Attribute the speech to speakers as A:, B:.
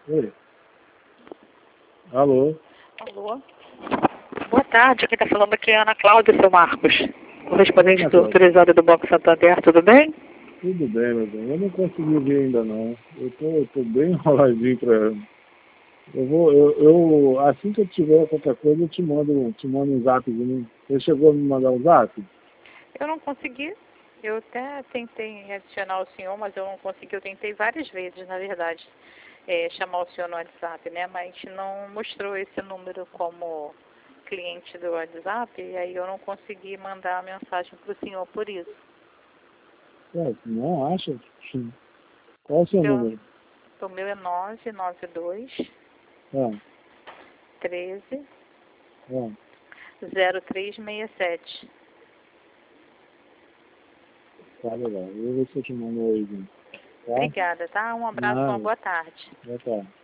A: Oi. Alô?
B: Alô? Boa tarde, quem está falando aqui é a Ana Cláudia, seu Marcos, correspondente
A: Ana Cláudia.
B: autorizado do Banco Santander, tudo bem?
A: Tudo bem, meu bem. Eu não consegui ver ainda não. Eu tô bem enroladinho pra... assim que eu tiver qualquer coisa, eu te mando um zapzinho. Você chegou a me mandar um zap?
B: Eu não consegui, eu até tentei adicionar o senhor, mas eu não consegui, eu tentei várias vezes, na verdade, chamar o senhor no WhatsApp, né, mas não mostrou esse número como cliente do WhatsApp, e aí eu não consegui mandar a mensagem para o senhor por isso.
A: Não acha? Sim. Qual é o seu número?
B: O meu é 992
A: Ah,
B: 13
A: ah.
B: 0367.
A: Tá legal. Eu vou ver se eu te mando um oizinho. Tá?
B: Obrigada, tá? Um abraço, uma
A: Nada.
B: boa tarde.
A: Já tá.